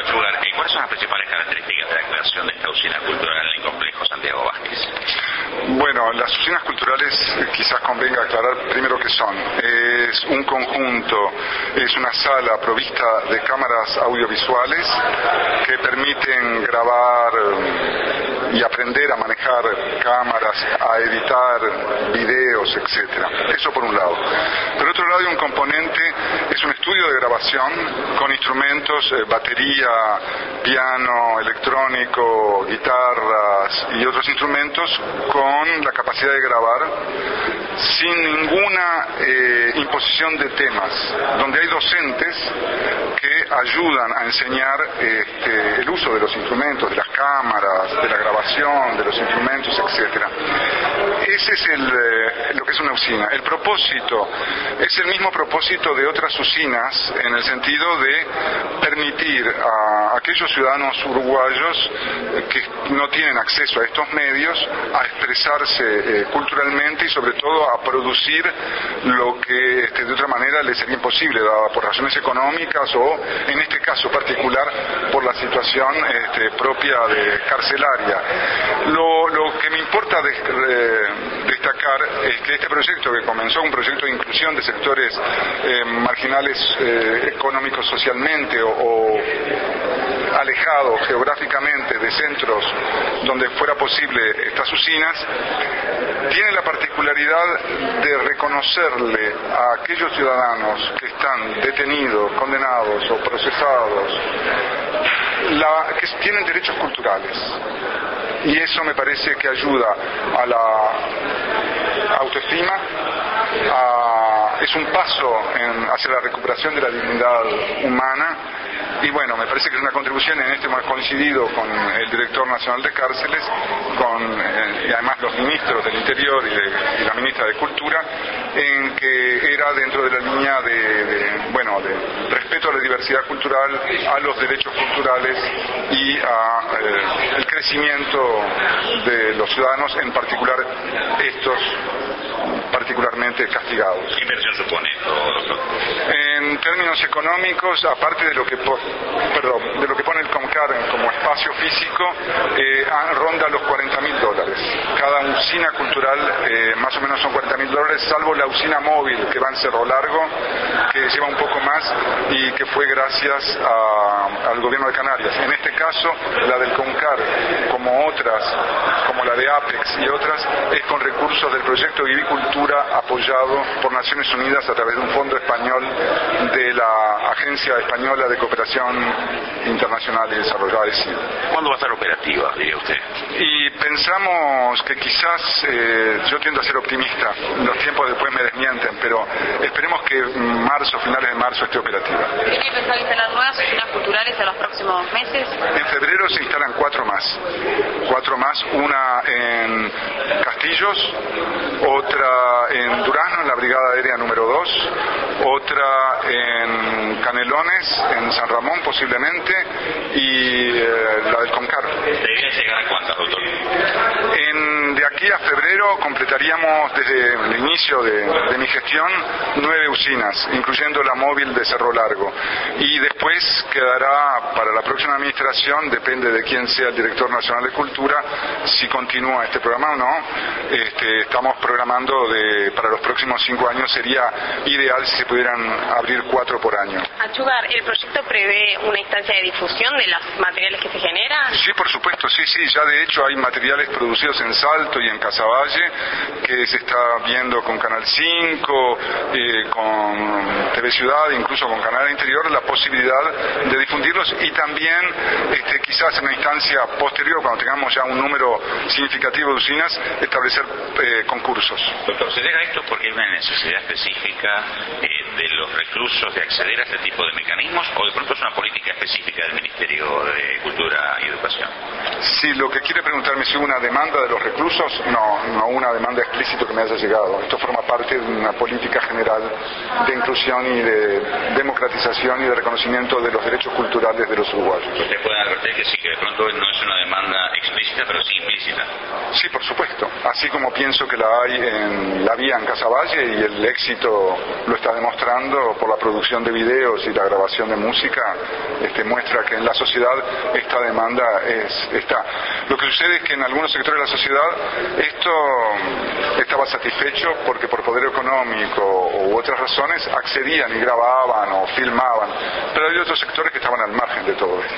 Achugar, ¿cuáles son las principales características de la creación de esta usina cultural en el complejo Santiago Vázquez? Bueno, las usinas culturales quizás convenga aclarar primero qué son. Es un conjunto, es una sala provista de cámaras audiovisuales que permiten grabar y aprender a manejar cámaras, a editar videos, etcétera. Eso por un lado. Por otro lado hay un componente, es un estudio de grabación con instrumentos, batería, piano, electrónico, guitarras y otros instrumentos con la capacidad de grabar sin ninguna imposición de temas, donde hay docentes que ayudan a enseñar el uso de los instrumentos, de las cámaras, de la grabación, de los instrumentos, etcétera. Ese es lo que es una usina. El propósito es el mismo propósito de otras usinas, en el sentido de permitir a aquellos ciudadanos uruguayos que no tienen acceso a estos medios a expresarse culturalmente y sobre todo a producir lo que de otra manera les sería imposible, dada por razones económicas o en este caso particular por la situación propia de carcelaria. Lo que me importa destacar es que este proyecto, que comenzó un proyecto de inclusión de sectores marginales económicos socialmente o alejados geográficamente de centros donde fuera posible estas usinas, tiene la particularidad de reconocerle a aquellos ciudadanos que están detenidos, condenados o procesados, que tienen derechos culturales. Y eso me parece que ayuda a la autoestima, es un paso hacia la recuperación de la dignidad humana. Y bueno, me parece que es una contribución, en esto hemos coincidido con el director nacional de cárceles, y además los ministros del Interior y la ministra de Cultura, en que era dentro de la línea de respeto a la diversidad cultural, a los derechos culturales y a el crecimiento de los ciudadanos, en particular estos particularmente castigados. ¿Qué inversión supone esto, doctor? En términos económicos, aparte de lo que pone el CONCAR como espacio físico, ronda los $40.000. Cada usina cultural más o menos son $40.000, salvo la usina móvil que va en Cerro Largo, que lleva un poco más y que fue gracias al gobierno de Canarias. En este caso, la del CONCAR, como otras, como la de Apex y otras, es con recursos del proyecto Vivicultura apoyado por Naciones Unidas a través de un fondo español de la Agencia Española de Cooperación Internacional y Desarrollo, AECID. ¿Cuándo va a estar operativa, diría usted? Y pensamos que quizás, yo tiendo a ser optimista, los tiempos después me desmienten, pero esperemos que finales de marzo esté operativa. ¿Tiene pensado instalar nuevas usinas culturales en los próximos meses? En febrero se instalan 4 más, una en Castillos, otra en Durazno, en la Brigada Aérea número 2, otra en Canelones, en San Ramón posiblemente, y la del CONCAR. ¿Debería llegar a cuántas, doctor? De aquí a febrero completaríamos, desde el inicio de mi gestión, 9 usinas, incluyendo la móvil de Cerro Largo. Y después quedará para la próxima administración, depende de quién sea el director nacional de Cultura, si continúa este programa o no. Estamos programando para los próximos 5 años, sería ideal si se pudieran abrir 4 por año. Achugar, ¿el proyecto prevé una instancia de difusión de los materiales que se generan? Sí, por supuesto, sí, ya de hecho hay materiales producidos en Salto y en Casaballe que se está viendo con Canal 5, con TV Ciudad, incluso con Canal Interior, la posibilidad de difundirlos y también quizás en una instancia posterior, cuando tengamos ya un número significativo de usinas, establecer concursos. Doctor, ¿se llega a esto porque hay una necesidad específica de los reclusos de acceder a este tipo de mecanismos o de pronto es una política específica del Ministerio de Cultura y Educación? Si lo que quiere preguntarme si hubo una demanda de los reclusos, no una demanda explícita que me haya llegado. Esto forma parte de una política general de inclusión y de democratización y de reconocimiento de los derechos culturales de los uruguayos. ¿Ustedes pueden advertir que sí, que de pronto no es una demanda explícita, pero sí implícita? Sí, por supuesto. Así como pienso que la hay en la vía en Casaballe y el éxito lo está demostrando. demostrando por la producción de videos y la grabación de música, muestra que en la sociedad esta demanda está. Lo que sucede es que en algunos sectores de la sociedad esto estaba satisfecho porque por poder económico u otras razones accedían y grababan o filmaban, pero hay otros sectores que estaban al margen de todo esto.